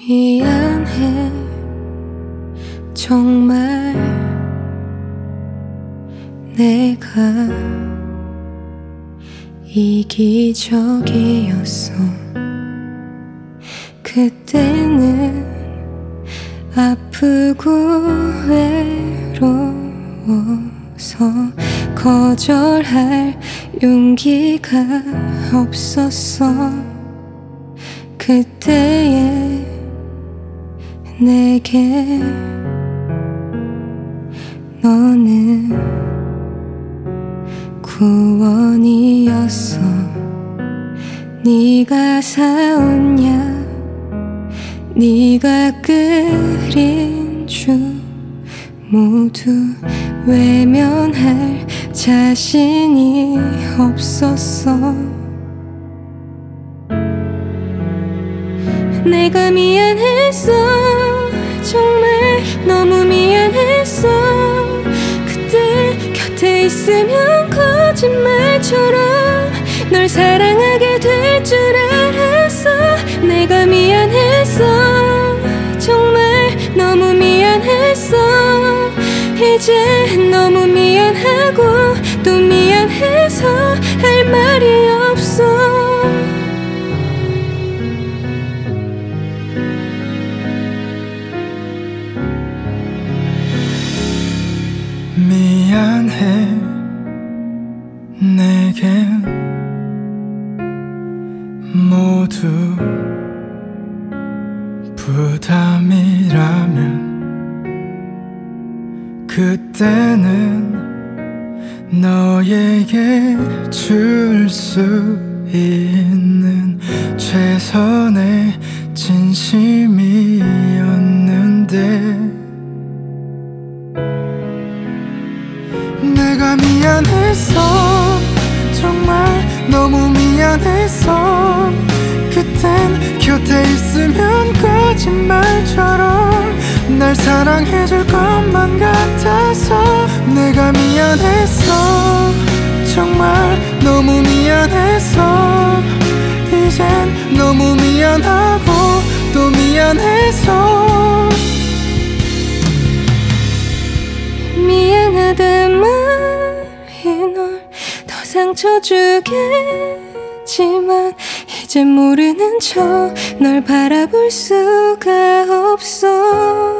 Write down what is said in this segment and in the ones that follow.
미안해 정말 내가 이기적이었어. 그때는 아프고 외로워서 거절할 용기가 없었어. 그때의 내게 너는 구원이었어. 네가 사왔냐, 네가 끓인 죽 모두 외면할 자신이 없었어. 내가 미안했어. 정말 너무 미안했어. 그때 곁에 있으면 거짓말처럼 널 사랑하게 될 줄 알았어. 내가 미안했어. 정말 너무 미안했어. 이제 너무 미안하고 또 미안해서 할 말이 없어. 미안해 내겐 모두 부담이라면 그때는 너에게 줄 수 있는 최선의 진심이었는데 내가 미안했어. 정말 너무 미안했어. 그땐 곁에 있으면 거짓말처럼 날 사랑해줄 것만 같아서 내가 미안했어. 정말 너무 미안했어. 이젠 너무 미안하고 또 미안해서 미안하단 말이 널 더 상처 주겠지만 이젠 모르는 척 널 바라볼 수가 없어.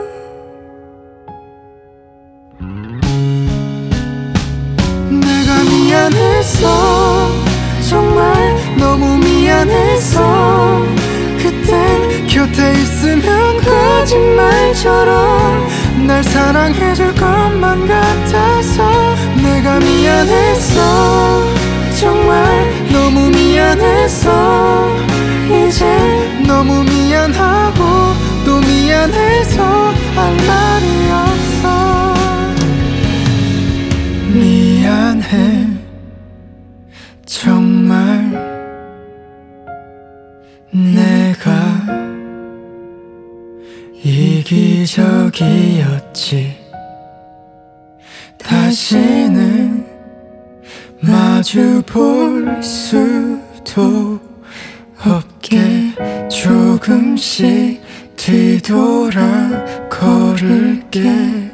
내가 미안했어. 정말 너무 미안했어. 그땐 곁에 있으면 거짓말처럼 날 사랑해줄 것만 같아서 내가 미안했어. 정말 너무 미안했어. 이제 너무 미안하고 또 미안해서 할 말이 없어. 미안해 정말 내가 이기적이었지. 다시는 마주 볼 수도 없게 조금씩 뒤돌아 걸을게.